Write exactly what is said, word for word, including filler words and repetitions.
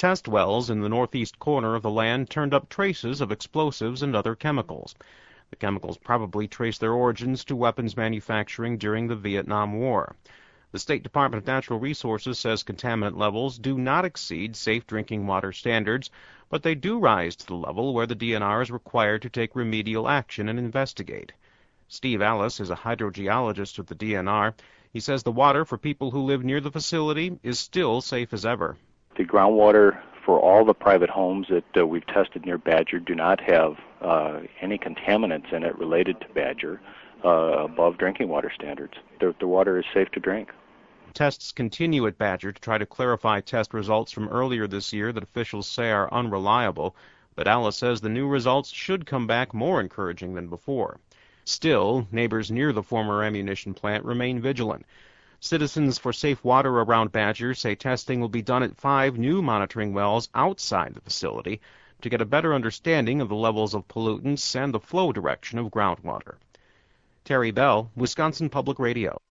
Test wells in the northeast corner of the land turned up traces of explosives and other chemicals. The chemicals probably trace their origins to weapons manufacturing during the Vietnam War. The State Department of Natural Resources says contaminant levels do not exceed safe drinking water standards, but they do rise to the level where the D N R is required to take remedial action and investigate. Steve Alice is a hydrogeologist with the D N R. He says the water for people who live near the facility is still safe as ever. The groundwater for all the private homes that uh, we've tested near Badger do not have uh, any contaminants in it related to Badger uh, above drinking water standards. The, the water is safe to drink. Tests continue at Badger to try to clarify test results from earlier this year that officials say are unreliable, but Alice says the new results should come back more encouraging than before. Still, neighbors near the former ammunition plant remain vigilant. Citizens for Safe Water around Badger say testing will be done at five new monitoring wells outside the facility to get a better understanding of the levels of pollutants and the flow direction of groundwater. Terry Bell, Wisconsin Public Radio.